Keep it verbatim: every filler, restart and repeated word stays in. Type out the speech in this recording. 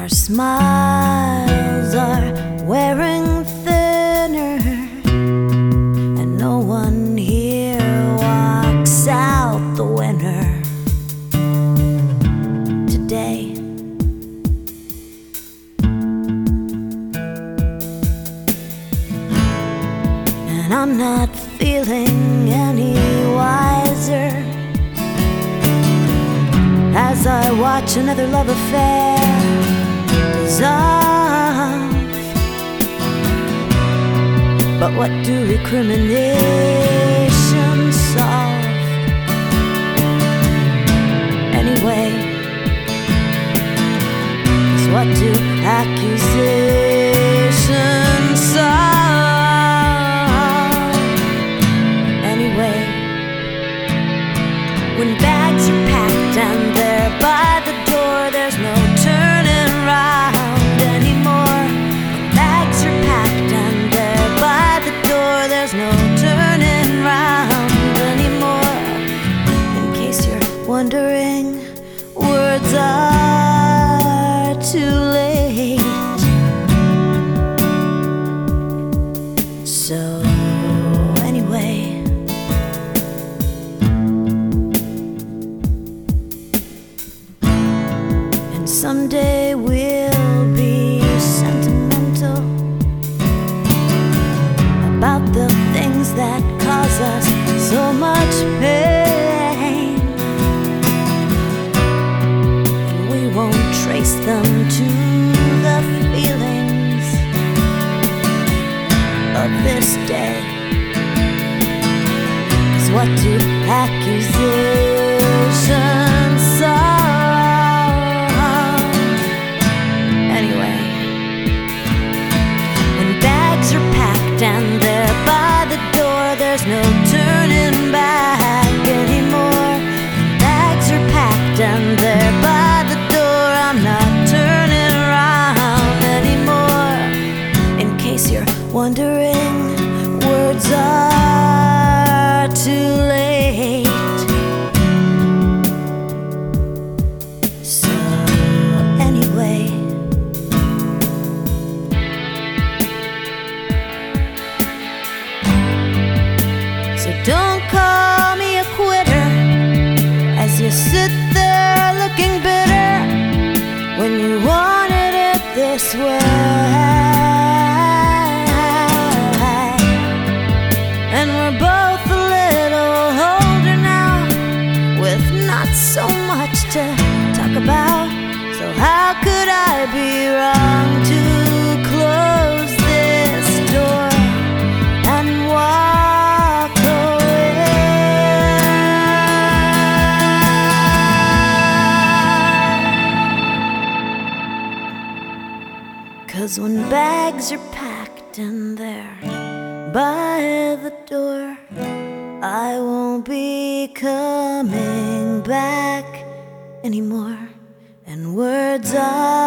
Our smiles are wearing thinner, and no one here walks out the winner today. And I'm not feeling any wiser as I watch another love affair dissolve. But what do recriminations solve anyway? 'Cause what do accusations solve anyway? When bags are packed and they're by the door, there's no turning round anymore. When bags are packed and they're by the door, there's no turning round anymore. In case you're wondering, words are too late. So anyway, someday we'll be sentimental about the things that cause us so much pain, and we won't trace them to the feelings of this day. 'Cause what do accusations solve and they're by the door, there's no turning back anymore. Bags are packed and they're by the door, I'm not turning around anymore. In case you're wondering, words are too late. So anyway, so don't call me a quitter as you sit there looking bitter when you wanted it this way. And we're both a little older now, with not so much to talk about. So how could I be wrong to close this door and walk? 'Cause when bags are packed and they're by the door, I won't be coming back anymore. And words are